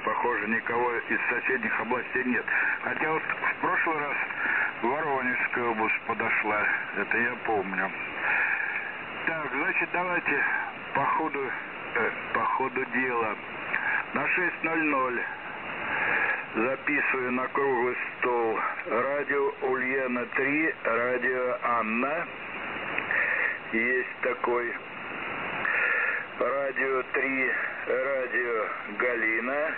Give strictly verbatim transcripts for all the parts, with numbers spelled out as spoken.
похоже, никого из соседних областей нет. Хотя вот в прошлый раз Воронежская область подошла, это я помню. Так, значит, давайте по ходу, э, по ходу дела на шесть ноль ноль записываю на круглый стол радио Ульяна три, радио Анна. Есть такой. Радио три, радио Галина.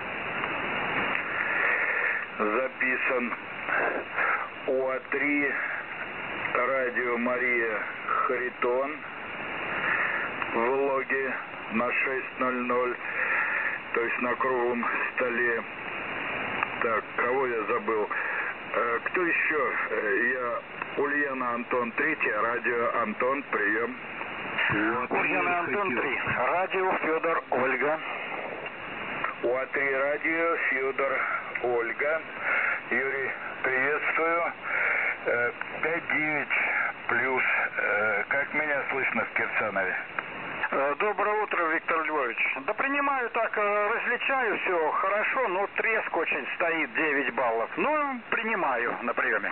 Записан. УА три, радио Мария Харитон. В логе на шесть ноль ноль, то есть на круглом столе. Так, кого я забыл? Э, кто еще? Э, я Ульяна Антон три, радио Антон, прием. Ульяна Антон три, радио Федор Ольга. УА три, радио Федор Ольга. Юрий, приветствую. Э, пять девять плюс. Э, как меня слышно в Кирсанове? Доброе утро, Виктор Львович. Да принимаю так, различаю, все хорошо, но треск очень стоит, девять баллов. Ну, принимаю на приеме.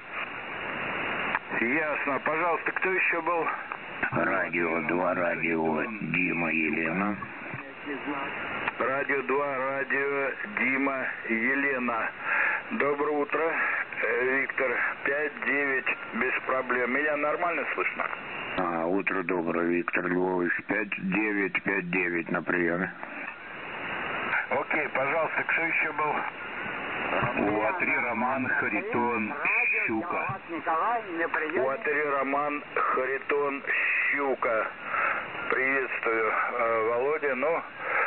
Ясно. Пожалуйста, кто еще был? Радио два, радио Дима, Елена. Радио два, радио Дима, Елена. Доброе утро, Виктор. пять девять, без проблем. Меня нормально слышно? А, утро доброе, Виктор Львович. пять девять пять девять на приеме. Окей, пожалуйста, кто еще был? УА три, Роман, Харитон, Щука. УА три, Роман, Харитон, Щука. Приветствую, Володя. Ну,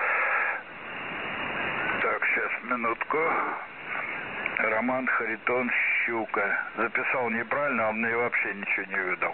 так, сейчас, минутку. Роман, Харитон, Щука. Записал неправильно, он мне вообще ничего не выдал.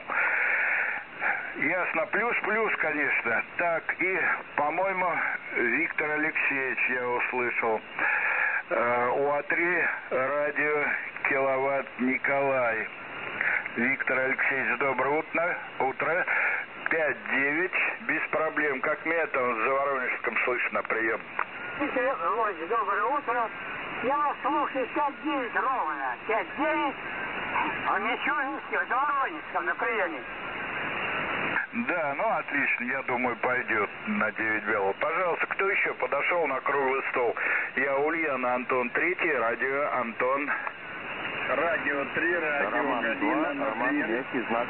Ясно. Плюс-плюс, конечно. Так, и, по-моему, Виктор Алексеевич я услышал. УА три, радио Киловатт Николай. Виктор Алексеевич, доброе утро. Утро. пять девять, без проблем. Как меня там за Воронежском слышно, прием? Виктор Львович, доброе утро. Я вас слушаю пять девять ровно. пять девять. А Мичуринский, в Воронежском на приеме. Да, ну отлично, я думаю, пойдет на девять баллов. Пожалуйста, кто еще подошел на круглый стол? Я Ульяна Антон три, радио Антон. Радио три, радио Роман Галина, два, Роман мягкий знак.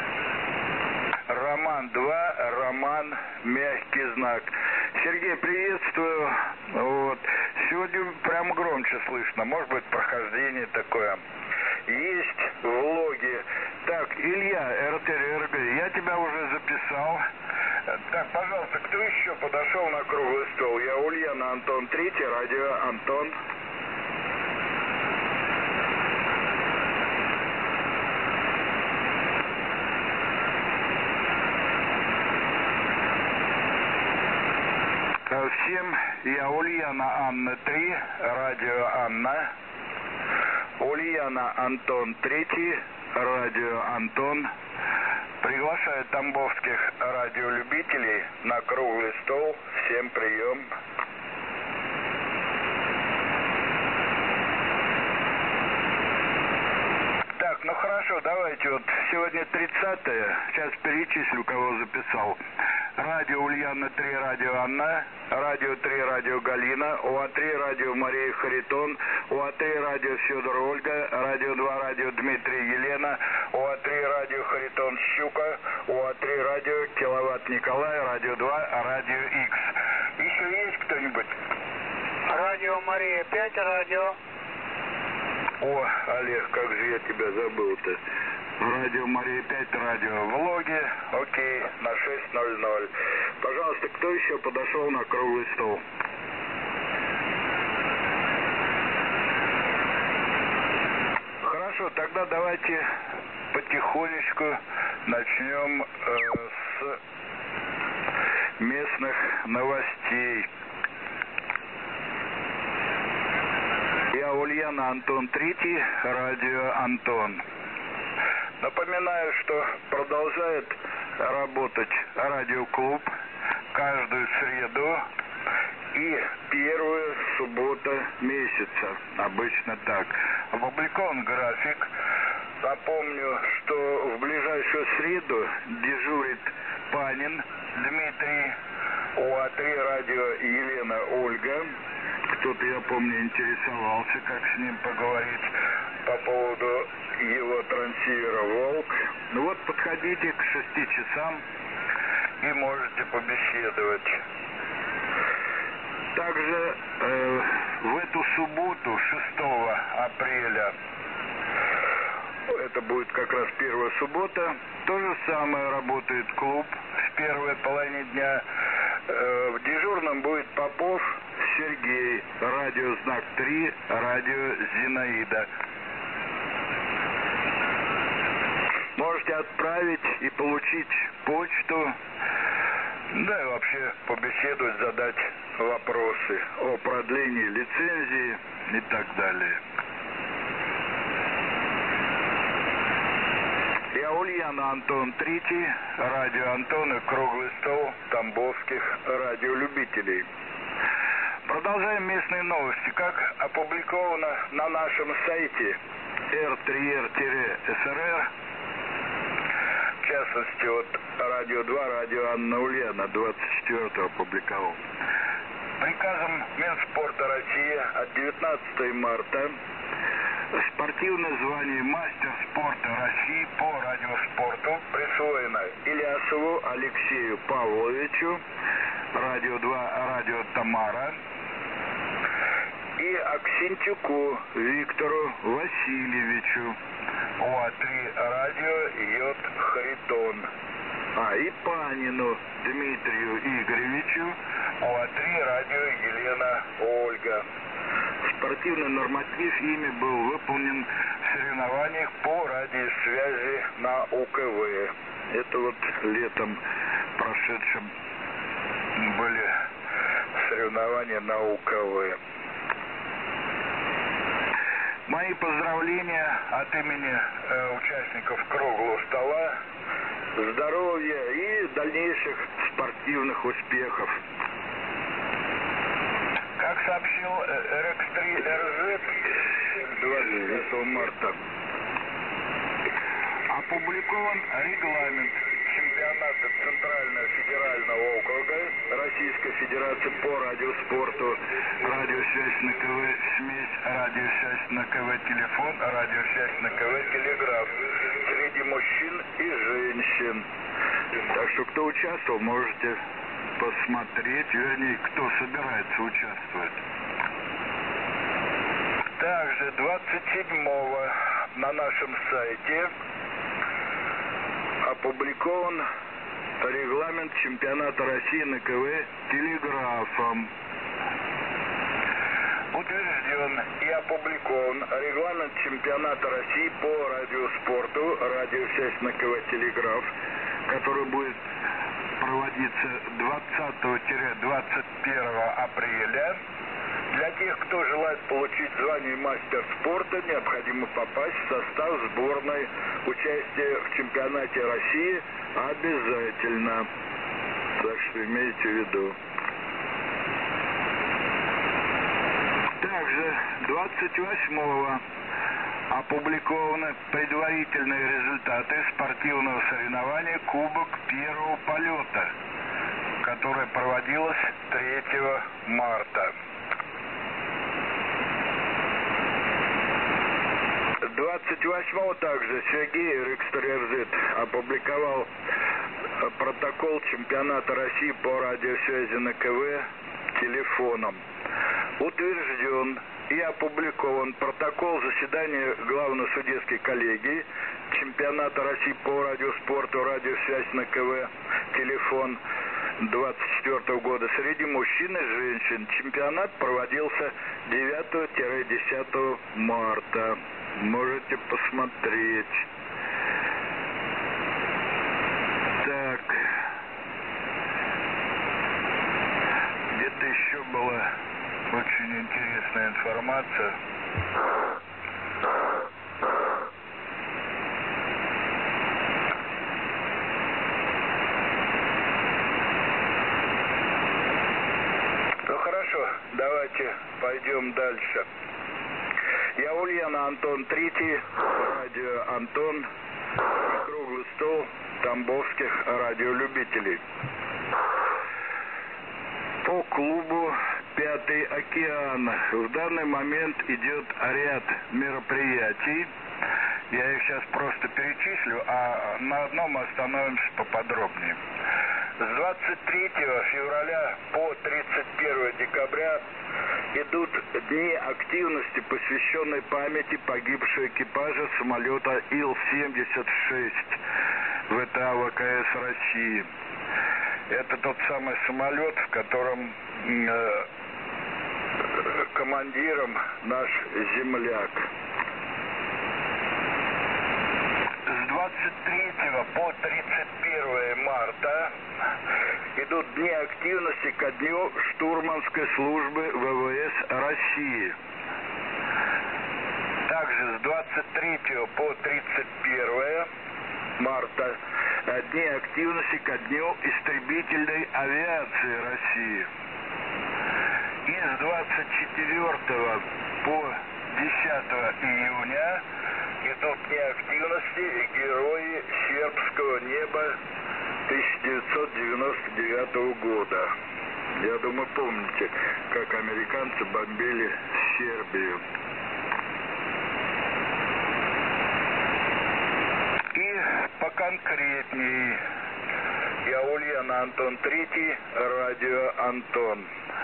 Роман два, Роман мягкий знак. Сергей, приветствую. Вот. Сегодня прям громче слышно. Может быть, прохождение такое. Есть в логе. Так, Илья, эр тэ эр эр гэ, я тебя уже записал. Так, пожалуйста, кто еще подошел на круглый стол? Я Ульяна Антон три, радио Антон. Всем я Ульяна Анна три, радио Анна. Ульяна Антон три, радио Антон. Приглашаю тамбовских радиолюбителей на круглый стол. Всем прием. Так, ну хорошо, давайте вот сегодня тридцатое. Сейчас перечислю, кого записал. Радио Ульяна три, радио Анна. Радио три, радио Галина. УА три, радио Мария Харитон. УА три, радио Федор Ольга. Радио два, радио Дмитрий Елена. УА три, радио Харитон Щука. УА три, радио Киловатт Николай. Радио два, радио Икс. Еще есть кто-нибудь? Радио Мария пять, радио. О, Олег, как же я тебя забыл-то. Радио Мария пять, радио в логе. Окей, на шесть ноль ноль. Пожалуйста, кто еще подошел на круглый стол? Хорошо, тогда давайте потихонечку начнем э, с местных новостей. Я Ульяна Антон три, радио Антон. Напоминаю, что продолжает работать радиоклуб каждую среду и первая суббота месяца. Обычно так. Опубликован график. Напомню, что в ближайшую среду дежурит Панин Дмитрий, УА-три радио Елена Ольга. Кто-то, я помню, интересовался, как с ним поговорить по поводу его трансивера «Волк». Ну вот, подходите к шести часам и можете побеседовать. Также э, в эту субботу, шестого апреля, это будет как раз первая суббота, то же самое работает клуб в первой половине дня. Э, в дежурном будет Попов Сергей, радио «Знак три», радио «Зинаида». Можете отправить и получить почту, да и вообще побеседовать, задать вопросы о продлении лицензии и так далее. Я Ульяна, Антон Третий, радио Антон и круглый стол тамбовских радиолюбителей. Продолжаем местные новости. Как опубликовано на нашем сайте эр три эр эс эр эр, в частности, от радио два, радио Анна Ульяна, двадцать четвёртого опубликовал. Приказом Минспорта России от девятнадцатого марта спортивное звание мастер спорта России по радиоспорту присвоено Илясову Алексею Павловичу, радио два, радио Тамара, и Аксентюку Виктору Васильевичу, УА-три радио Йод Харитон. А, и Панину Дмитрию Игоревичу, УА-три радио Елена Ольга. Спортивный норматив ими был выполнен в соревнованиях по радиосвязи на УКВ. Это вот летом прошедшим были соревнования на УКВ. Мои поздравления от имени э, участников круглого стола, здоровья и дальнейших спортивных успехов. Как сообщил эр икс три эр зет двадцать пятого марта, опубликован регламент чемпионата Центрального федерального округа Российской Федерации по радиоспорту, радиосвязь на КВ смесь, радиосвязь на КВ телефон, радиосвязь на КВ телеграф среди мужчин и женщин. Так что кто участвовал, можете посмотреть, вернее, кто собирается участвовать. Также двадцать седьмого на нашем сайте опубликован регламент чемпионата России на КВ телеграфом. Утвержден и опубликован регламент чемпионата России по радиоспорту, радиосвязь на КВ телеграф, который будет проводиться двадцатого — двадцать первого апреля. Для тех, кто желает получить звание мастер спорта, необходимо попасть в состав сборной. Участие в чемпионате России обязательно. Так что имейте в виду. Также двадцать восьмого опубликованы предварительные результаты спортивного соревнования «Кубок первого полета», которое проводилось третьего марта. двадцать восьмого также Сергей эр икс три эр зет опубликовал протокол чемпионата России по радиосвязи на КВ телефоном. Утвержден и опубликован протокол заседания главной судейской коллегии чемпионата России по радиоспорту, радиосвязь на КВ телефон двадцать четвёртого года среди мужчин и женщин. Чемпионат проводился девятого — десятого марта. Можете посмотреть. Так. Где-то еще была очень интересная информация. Ну хорошо, пойдем дальше. Я Ульяна, Антон Третий, радио Антон, круглый стол тамбовских радиолюбителей. По клубу «Пятый океан» в данный момент идет ряд мероприятий. Я их сейчас просто перечислю, а на одном остановимся поподробнее. С двадцать третьего февраля по тридцать первое декабря идут дни активности, посвященные памяти погибшего экипажа самолета Ил семьдесят шесть ВТА ВКС России. Это тот самый самолет, в котором э, командиром наш земляк. С двадцать третьего по тридцать первое марта идут дни активности ко дню штурманской службы ВВС России. Также с двадцать третьего по тридцать первое марта дни активности ко дню истребительной авиации России. И с двадцать четвёртого по десятое июня идут дни активности герои сербского неба тысяча девятьсот девяносто девятого года. Я думаю, помните, как американцы бомбили Сербию. И поконкретней. Я Ульяна, Антон Третий, радио Антон.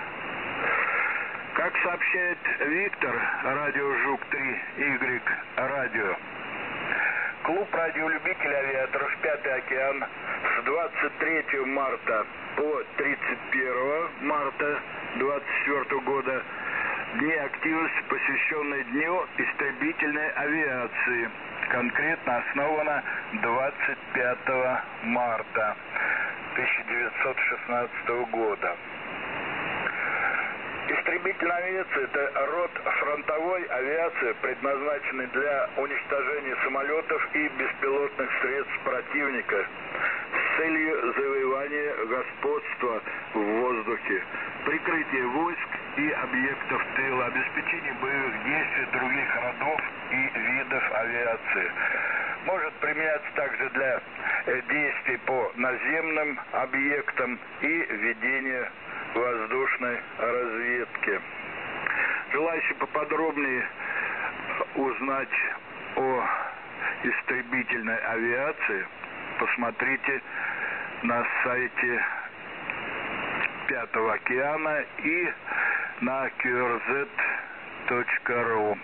Как сообщает Виктор, радио Жук три Y радио, клуб радиолюбителей авиаторов «Пятый океан» с двадцать третьего марта по тридцать первое марта двадцать четвёртого года дни активности, посвященные Дню истребительной авиации, конкретно основана двадцать пятого марта тысяча девятьсот шестнадцатого года. Истребительная авиация – это род фронтовой авиации, предназначенный для уничтожения самолетов и беспилотных средств противника с целью завоевания господства в воздухе, прикрытия войск и объектов тыла, обеспечения боевых действий других родов и видов авиации. Может применяться также для действий по наземным объектам и ведения воздушной разведки. Желающие поподробнее узнать о истребительной авиации, посмотрите на сайте Пятого океана и на кью эр зет точка ру.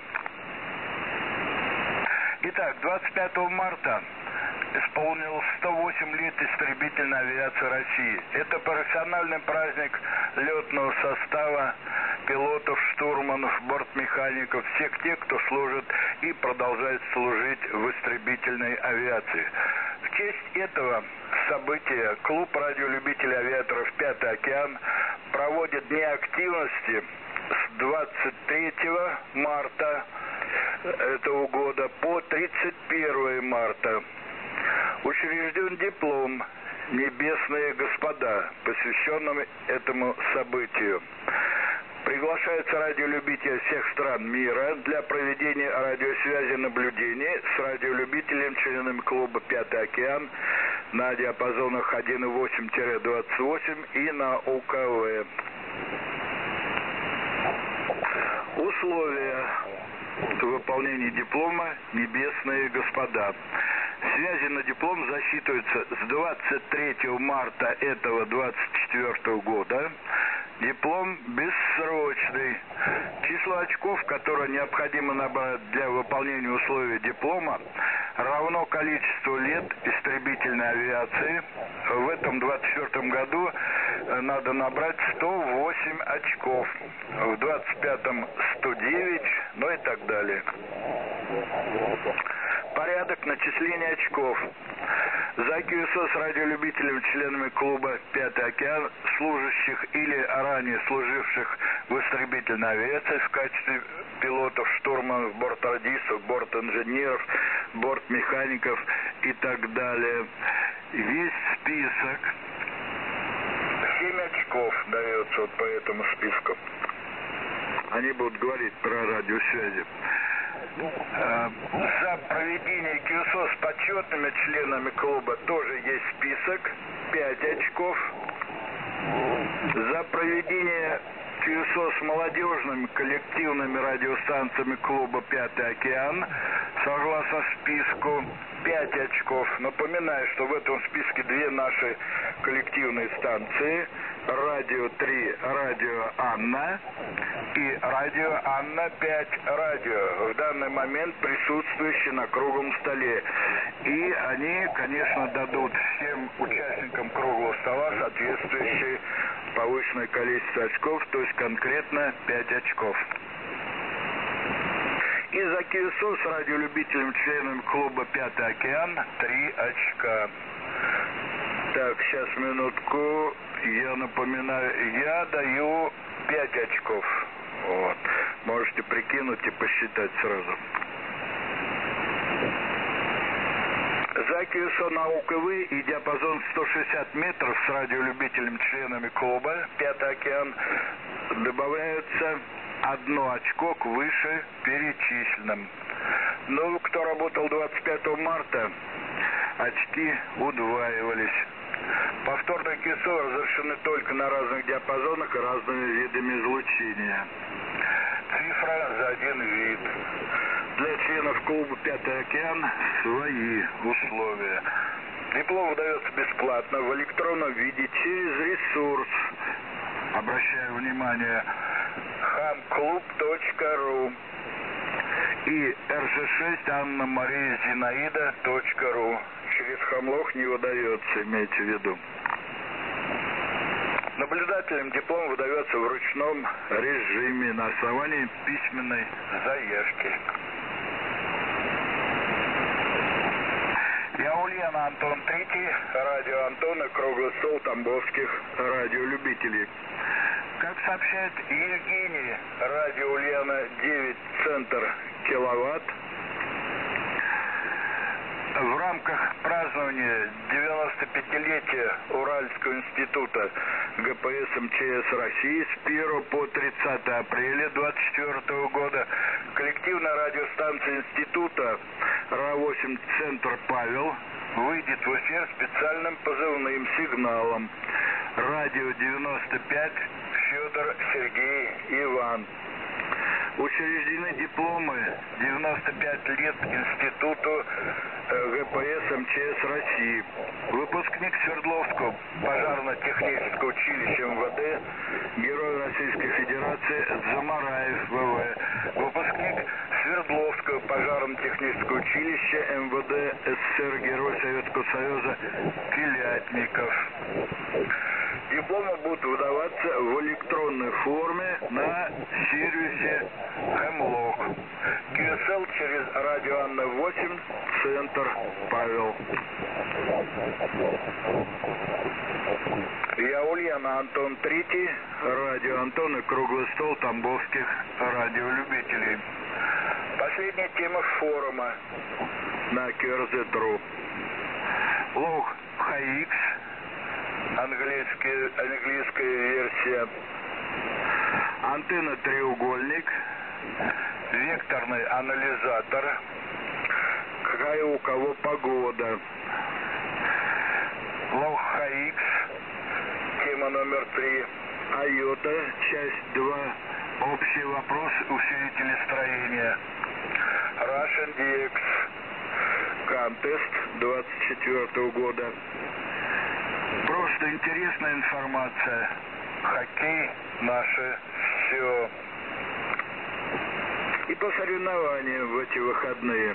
Итак, двадцать пятого марта исполнилось сто восемь лет истребительной авиации России. Это профессиональный праздник летного состава, пилотов, штурманов, бортмехаников, всех тех, кто служит и продолжает служить в истребительной авиации. В честь этого события клуб радиолюбителей авиаторов «Пятый океан» проводит дни активности с двадцать третьего марта этого года по тридцать первое марта. Учрежден диплом «Небесные господа», посвященным этому событию. Приглашаются радиолюбители всех стран мира для проведения радиосвязи наблюдений с радиолюбителем, членами клуба «Пятый океан» на диапазонах один и восемь - двадцать восемь и на У К В. Условия выполнения диплома «Небесные господа». Связи на диплом засчитываются с двадцать третьего марта этого двадцать четвёртого года. Диплом бессрочный. Число очков, которое необходимо набрать для выполнения условий диплома, равно количеству лет истребительной авиации. В этом двадцать четвёртом году надо набрать сто восемь очков. В двадцать пятом сто девять, ну и так далее. Порядок начисления очков. За кью эс о с радиолюбителями, членами клуба «Пятый океан», служащих или ранее служивших в истребительной авиации в качестве пилотов, штурманов, бортрадистов, бортинженеров, бортмехаников и так далее. Весь список. семь очков дается вот по этому списку. Они будут говорить про радиосвязи. За проведение КЮСО с почетными членами клуба тоже есть список, пять очков. За проведение КЮСО с молодежными коллективными радиостанциями клуба «Пятый океан» согласно списку пять очков. Напоминаю, что в этом списке две наши коллективные станции: Радио три, Радио Анна и Радио Анна пять Радио, в данный момент присутствующие на круглом столе. И они, конечно, дадут всем участникам круглого стола соответствующее повышенное количество очков, то есть конкретно пять очков. И за КЮСО с радиолюбителем, членом клуба «Пятый океан» три очка. Так, сейчас минутку. Я напоминаю, я даю пять очков. Вот. Можете прикинуть и посчитать сразу. За КЮСО на УКВ и диапазон сто шестьдесят метров с радиолюбителем, членами клуба «Пятый океан» добавляются одно очко к выше перечисленным. Ну, кто работал двадцать пятого марта, очки удваивались. Повторные КЮСО разрешены только на разных диапазонах и разными видами излучения. Цифра за один вид. Для членов клуба «Пятый океан» свои условия. Диплом выдается бесплатно в электронном виде через ресурс. Обращаю внимание, хамклуб точка ру и эр жэ шесть Анна Мария Зинаида точка ру. Через Хамлох не выдается, имейте в виду. Наблюдателям диплом выдается в ручном режиме на основании письменной заявки. Я Ульяна, Антон Третий, радио Антон и круглый стол тамбовских радиолюбителей. Как сообщает Евгений, радио Ульяна девять, центр киловатт. В рамках празднования девяносто-пятилетия Уральского института гэ пэ эс эм че эс России с первого по тридцатое апреля две тысячи двадцать четвёртого года коллективная радиостанция института эр а восемь «Центр Павел» выйдет в эфир специальным позывным сигналом. Радио девяносто пять Федор Сергей Иван. Учреждены дипломы девяносто пять лет Институту гэ пэ эс эм че эс России. Выпускник Свердловского пожарно-технического училища эм вэ дэ, Герой Российской Федерации Замараев вэ вэ. Выпускник Свердловского пожарно-технического училища эм вэ дэ эс эс эс эр, Герой Советского Союза Телятников. Дипломы будут выдаваться в электронной форме на сервисе Хемлок. КЮСЛ через радио Анна восемь, центр Павел. Я Ульяна, Антон Третий, радио Антон и круглый стол тамбовских радиолюбителей. Последняя тема форума на кью эр зет точка ру. Лог эйч икс. Английская, английская версия. Антенна треугольник. Векторный анализатор. Какая у кого погода. Лог эйч икс. Тема номер три. Айота. Часть два. Общий вопрос усилителя строения. Russian ди экс. Contest двадцать четвёртого года. Просто интересная информация. Хоккей наше все. И по соревнованиям в эти выходные.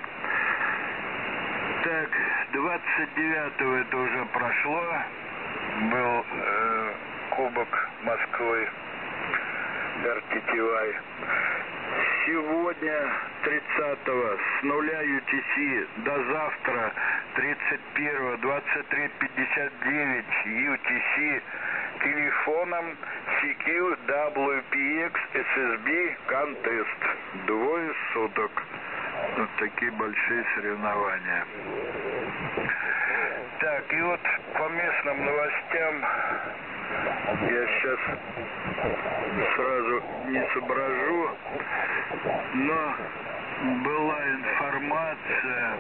Так, двадцать девятого это уже прошло. Был э, Кубок Москвы. эр ти ти вай. Сегодня тридцатого с нуля ю ти си до завтра тридцать первого двадцать три пятьдесят девять ю ти си телефоном си кью дабл ю пи экс эс эс би Contest. Двое суток. Вот такие большие соревнования. Так, и вот по местным новостям Я сейчас сразу не соображу, но была информация,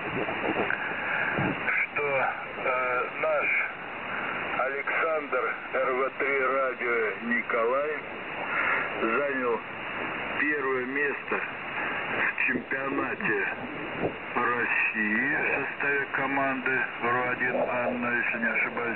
что э, наш Александр эр вэ три радио Николай занял первое место в чемпионате России в составе команды эр один Анна, если не ошибаюсь,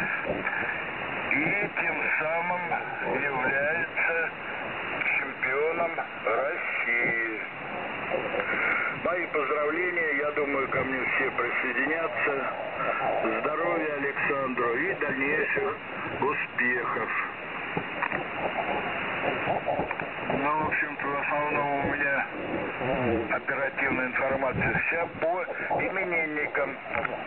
и тем самым является чемпионом России. Мои поздравления, я думаю, ко мне все присоединятся. Здоровья Александру и дальнейших успехов. Ну, в общем-то, в основном у меня оперативная информация вся по именинникам.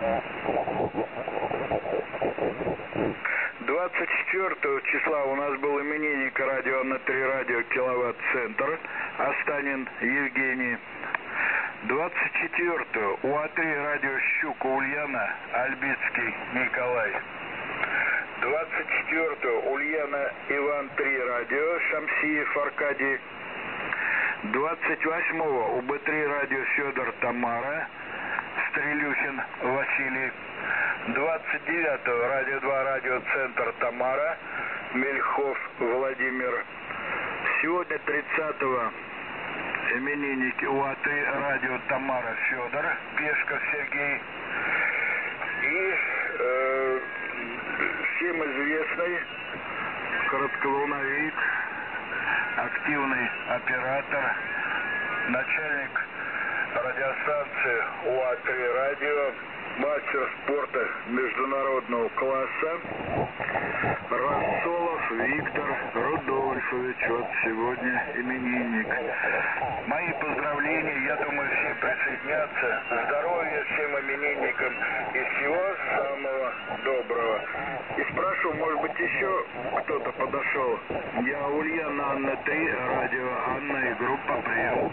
двадцать четвёртого числа у нас был именинник радио на три радио Киловатт-центр, Останин Евгений. двадцать четвёртого у А три радио Щука Ульяна, Альбицкий Николай. двадцать четвёртого Ульяна Иван три радио, Шамсиев Аркадий. двадцать восьмого у Бэ три радио Федор Тамара, Стрелюхин Василий. двадцать девятого радио два радио Центр Тамара, Мельхов Владимир. Сегодня тридцатого именинники у А три радио Тамара Федор, Пешков Сергей. И э, всем известный коротковолновик, активный оператор, начальник радиостанции У А три радио, мастер спорта международного класса Рассолов Виктор Рудольфович. Вот сегодня именинник. Мои поздравления, я думаю, все присоединятся. Здоровья всем именинникам и всего самого доброго. И спрашиваю, может быть, еще кто-то подошел? Я Ульяна Анна три, радио Анна и группа «Прием».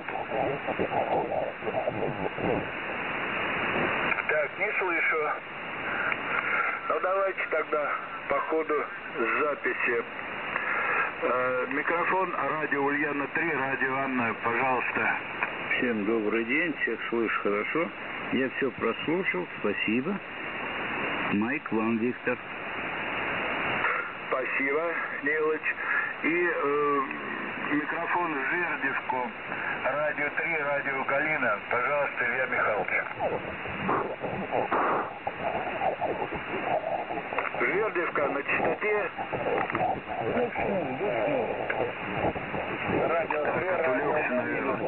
Так, не слышу. Ну, давайте тогда по ходу записи. Э, микрофон радио Ульяна три, радио Анна, пожалуйста. Всем добрый день, всех слышу хорошо. Я все прослушал, спасибо. Майк вам, Виктор. Спасибо, Нилыч. И э, микрофон в Жердевку, радио три, радио Галина, пожалуйста, Илья Михайлович. Жердевка на частоте. Радио три, радио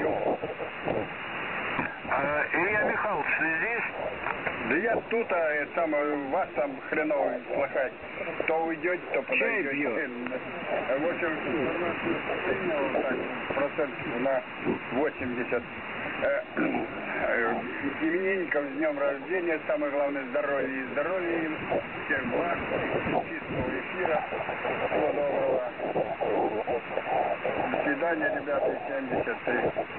а, Илья Михайлович, ты здесь? Да я тут, а там вас там хреново слыхать. То уйдете, то подойдете. В общем, процентов на восемьдесят. Именинников с днем рождения, самое главное здоровье и здоровье им, всех благ, чистого эфира, всего доброго. До свидания, ребята, семьдесят три.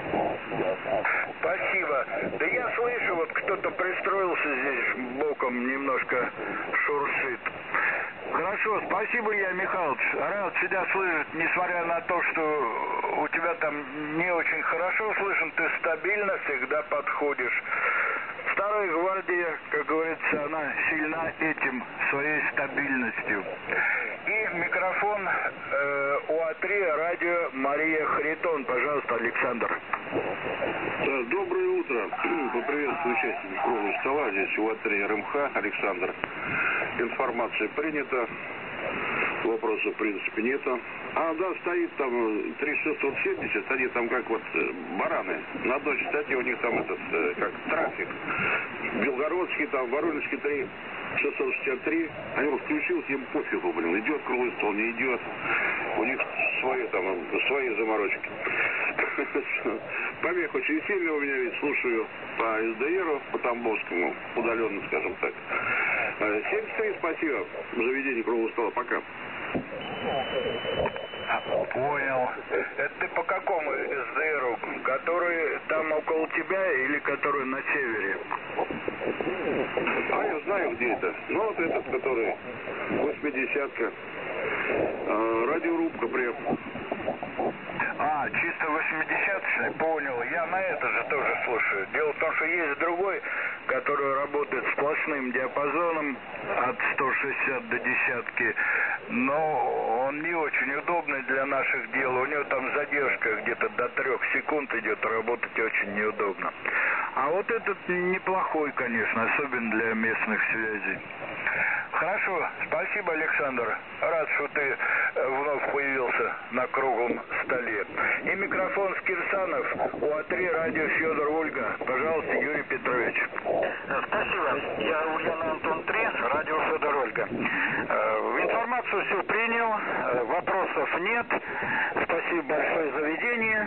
Спасибо. Да я слышу, вот кто-то пристроился здесь боком, немножко шуршит. Хорошо, спасибо, Илья Михайлович. Рад тебя слышать, несмотря на то, что у тебя там не очень хорошо слышен, ты стабильно всегда подходишь. Старая гвардия, как говорится, она сильна этим, своей стабильностью. И микрофон э, У А три, радио Мария Харитон. Пожалуйста, Александр. Да, доброе утро. Поприветствую участников круглого стола. Здесь У А три Эр Эм Ха, Александр. Информация принята. Вопросов в принципе нету. А, да, стоит там три шестьсот семьдесят, они там как вот бараны. На одной частоте у них там этот, как трафик. Белгородский, там, Воронежский три шестьсот шестьдесят три. Они вот включился, им пофигу, блин, идет круглый стол, не идет. У них свои там, свои заморочки. Помех очень сильно у меня, ведь слушаю по Эс Дэ Эру, по Тамбовскому, удаленно, скажем так. семьдесят три, спасибо за ведение круглого стола. Пока. Понял. Это ты по какому Эс Дэ Эру? Который там около тебя или которая на севере? А я знаю, где это. Ну, вот этот, который восьмидесятка. А, радиорубка прям. А, чисто восьмидесяточный, понял. Я на это же тоже слушаю. Дело в том, что есть другой, который работает сплошным диапазоном от ста шестидесяти до десятки, но он не очень удобный для наших дел. У него там задержка где-то до трех секунд идет, работать очень неудобно. А вот этот неплохой, конечно, особенно для местных связей. Хорошо, спасибо, Александр. Рад, что ты вновь появился на круглом столе. И микрофон с Кирсанов, УА-три, радио Федор Ольга. Пожалуйста, Юрий Петрович. Спасибо. Я Ульяна Антон три, радио Федор Ольга. Информацию все принял, вопросов нет. Спасибо большое за ведение.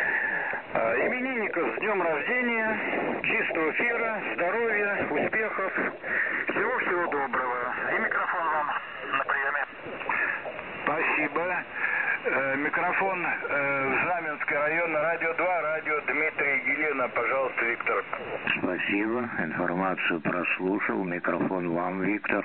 Именинников с днем рождения, чистого эфира, здоровья, успехов, всего-всего доброго. И микрофон вам на приеме. Спасибо. Э, микрофон э, Знаменский район, радио два, радио Дмитрий Елена. Пожалуйста, Виктор. Спасибо. Информацию прослушал. Микрофон вам, Виктор.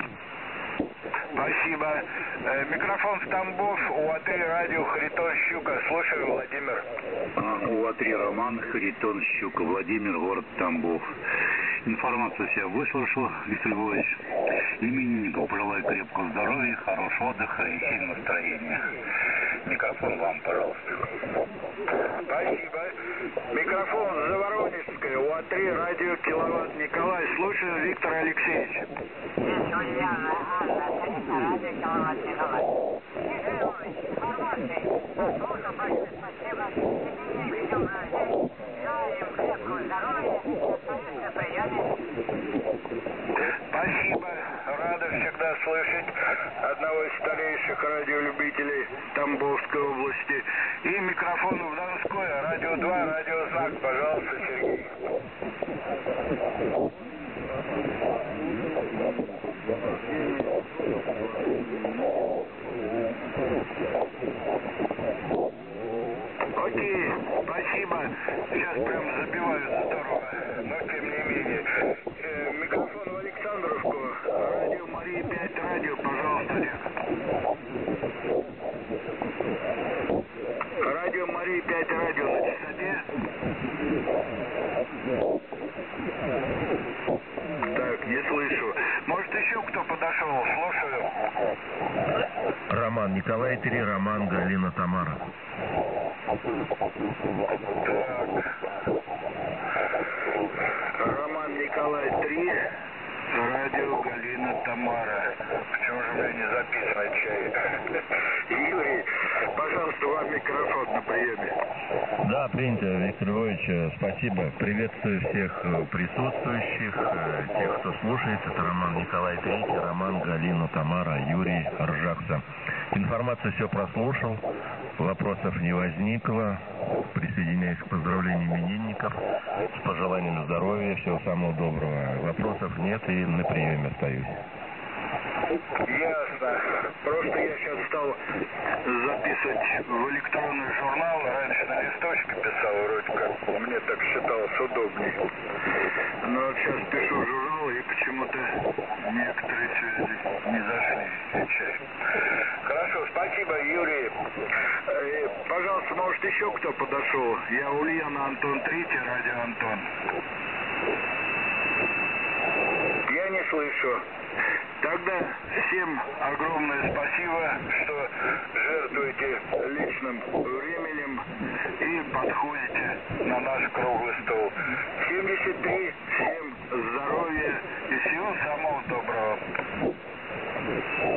Спасибо. Э, микрофон в Тамбов, УА-три, радио Харитон Щука. Слушаю, Владимир. УА-три Роман, Харитон Щука, Владимир, город Тамбов. Информацию себя выслушал, Виктор Львович. Именинников пожелаю крепкого здоровья, хорошего отдыха и сильного настроения. Микрофон вам, пожалуйста. Спасибо. Микрофон Заворонежская, УА-три, радио Киловатт Николай. Слушаю, Виктор Алексеевич. Здесь Ульяна Анна, радио Киловатт Николай. Информации. Слушаю, большое спасибо. Именинник, днем рождения. Желаем крепкого здоровья. Остаются приемы. Спасибо. Рада всегда слышать одного из старейших радиолюбителей Тамбовской области. И микрофон в Донское, радио два, радио Знак. Пожалуйста, Сергей. Окей, спасибо. Сейчас прям забивают здорово, но тем не менее. Э, микрофон в Александровку, радио Мария пять, радио, пожалуйста, Олег. Радио Мария пять, радио на частоте. Так, не слышу. Может, еще кто подошел? Слушаю. Роман Николай три, Роман Галина Тамара. Так. Роман Николай три, радио Галина Тамара. Почему же у меня не записано чай? Юрий, пожалуйста, вам микрофон на приеме. Да, принято, Виктор Львович, спасибо. Приветствую всех присутствующих, тех, кто слушает. Это Роман Николай три, Роман Галина Тамара, Юрий Ржакса. Информацию все прослушал, вопросов не возникло. Присоединяюсь к поздравлениям именинников с пожеланием здоровья, всего самого доброго. Вопросов нет и на приеме остаюсь. Ясно. Просто я сейчас стал записывать в электронный журнал. Раньше на листочке писал, вроде как. Мне так считалось удобней. Но вот сейчас пишу журнал, и почему-то некоторые связи не зашли. Хорошо, спасибо, Юрий. Э, пожалуйста, может, еще кто подошел? Я Ульяна Антон три, радио Антон. Я не слышу. Тогда всем огромное спасибо, что жертвуете личным временем и подходите на наш круглый стол. семьдесят три, всем здоровья и всего самого доброго.